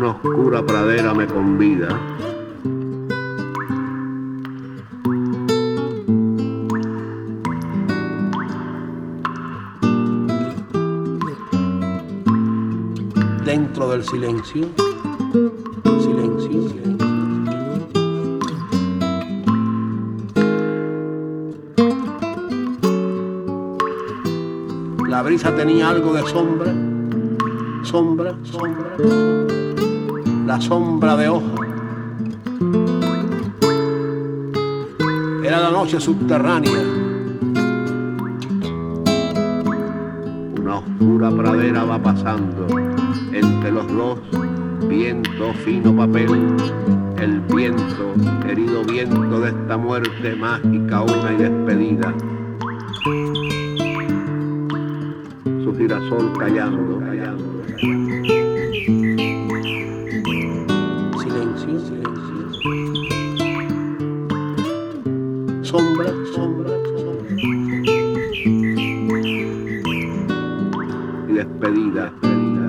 Una oscura pradera me convida. Dentro del silencio, silencio, silencio. La brisa tenía algo de sombra, sombra, sombra, la sombra de hoja. Era la noche subterránea. Una oscura pradera va pasando entre los dos, viento, fino papel, el viento, herido viento de esta muerte mágica, una y despedida. Su girasol callando, callando. Silencio, silencio. Sombra, sombra, sombra. Y despedida, despedida.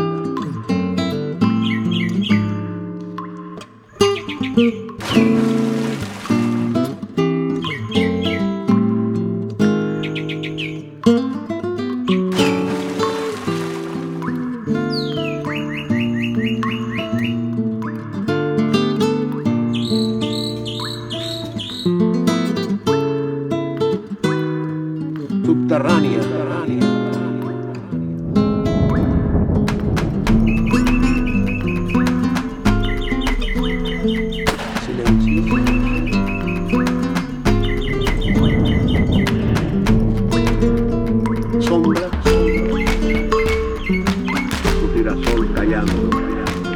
Subterránea, subterránea. Silencio. Sombra, sombra. Su girasol callando, callando.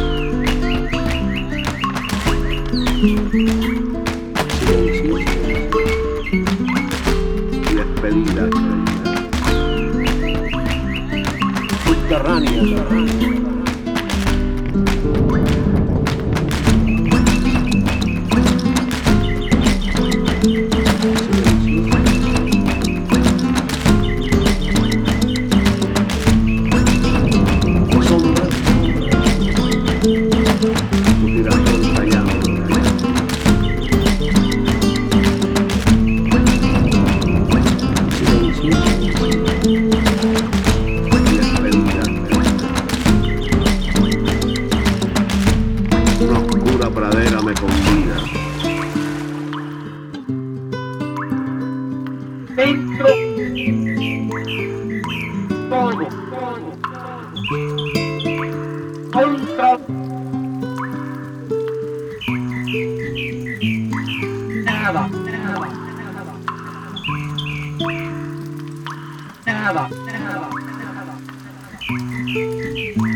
Silencio. Despedida, subterránea, subterránea. Sombra, su girasol callando. Una oscura pradera me convida. Dentro todo, contra nada, nada, nada, nada.